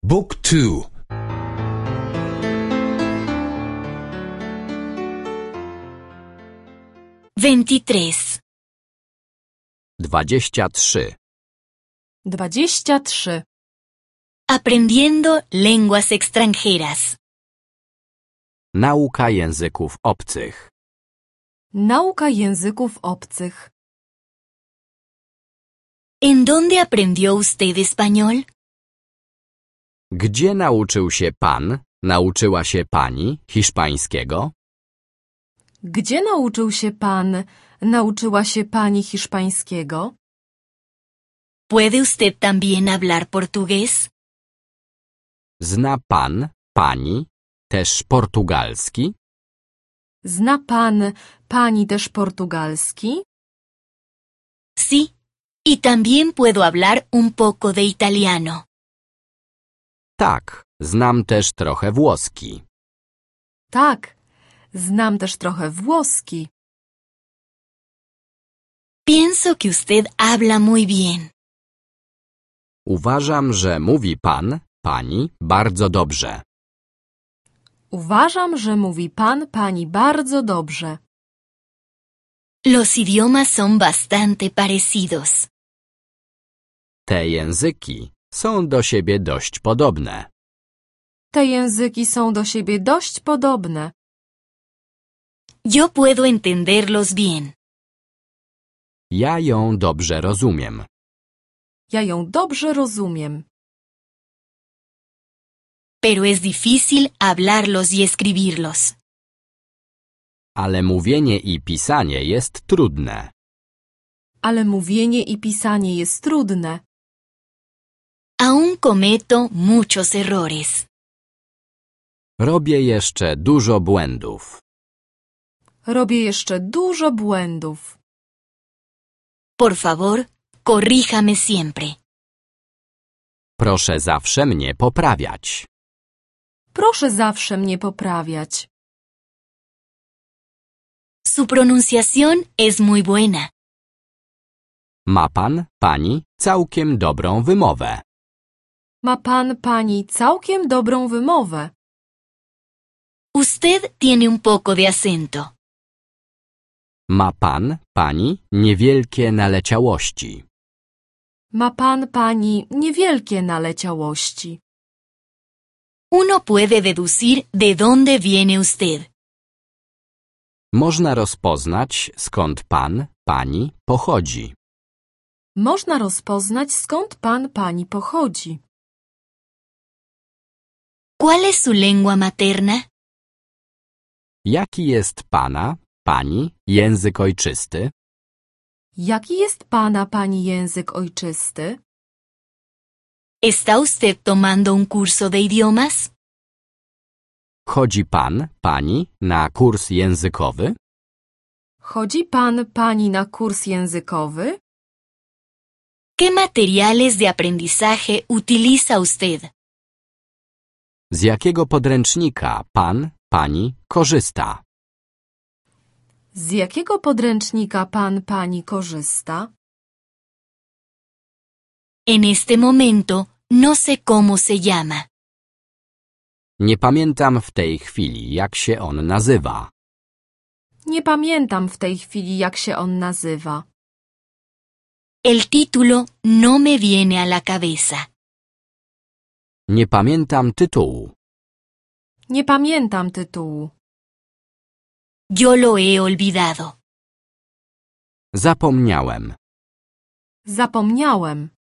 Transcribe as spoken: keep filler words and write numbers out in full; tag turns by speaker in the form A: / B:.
A: Book two.
B: veintitrés.
C: Dwadzieścia trzy.
D: Dwadzieścia trzy.
B: Aprendiendo lenguas extranjeras.
C: Nauka języków obcych.
D: Nauka języków obcych.
B: ¿En dónde aprendió usted español?
C: Gdzie nauczył się pan, nauczyła się pani hiszpańskiego?
D: Gdzie nauczył się pan, nauczyła się pani hiszpańskiego?
B: ¿Puede usted también hablar portugués?
C: Zna pan, pani, też portugalski?
D: Zna pan, pani też portugalski?
B: Sí, y también puedo hablar un poco de italiano.
C: Tak, znam też trochę włoski.
D: Tak, znam też trochę włoski.
B: Pienso que usted habla muy bien.
C: Uważam, że mówi pan, pani bardzo dobrze.
D: Uważam, że mówi pan, pani bardzo dobrze.
B: Los idiomas son bastante parecidos.
C: Te języki są do siebie dość podobne.
D: Te języki są do siebie dość podobne.
B: Yo puedo entenderlos bien.
C: Ja ją dobrze rozumiem.
D: Ja ją dobrze rozumiem.
B: Pero es difícil hablarlos y escribirlos.
C: Ale mówienie i pisanie jest trudne.
D: Ale mówienie i pisanie jest trudne.
B: Aún cometo muchos errores.
C: Robię jeszcze dużo błędów.
D: Robię jeszcze dużo błędów.
B: Por favor, corríjame siempre.
C: Proszę zawsze mnie poprawiać.
D: Proszę zawsze mnie poprawiać.
B: Su pronunciación es muy buena.
C: Ma pan, pani całkiem dobrą wymowę.
D: Ma pan, pani całkiem dobrą wymowę.
B: Usted tiene un poco de acento.
C: Ma pan, pani niewielkie naleciałości.
D: Ma pan, pani niewielkie naleciałości.
B: Uno puede deducir de dónde viene usted.
C: Można rozpoznać, skąd pan, pani pochodzi.
D: Można rozpoznać, skąd pan, pani pochodzi.
B: ¿Cuál es su lengua materna?
C: Jaki jest pana, pani język ojczysty?
D: Jaki jest pana, pani język ojczysty?
B: ¿Está usted tomando un curso de idiomas?
C: Chodzi pan, pani na kurs językowy?
D: Chodzi pan, pani na kurs językowy?
B: ¿Qué materiales de aprendizaje utiliza usted?
C: Z jakiego podręcznika pan, pani korzysta?
D: Z jakiego podręcznika pan, pani korzysta?
B: En este momento no sé cómo se llama.
C: Nie pamiętam w tej chwili, jak się on nazywa.
D: Nie pamiętam w tej chwili, jak się on nazywa.
B: El título no me viene a la cabeza.
C: Nie pamiętam tytułu.
D: Nie pamiętam tytułu.
B: Yo lo he olvidado.
C: Zapomniałem.
D: Zapomniałem.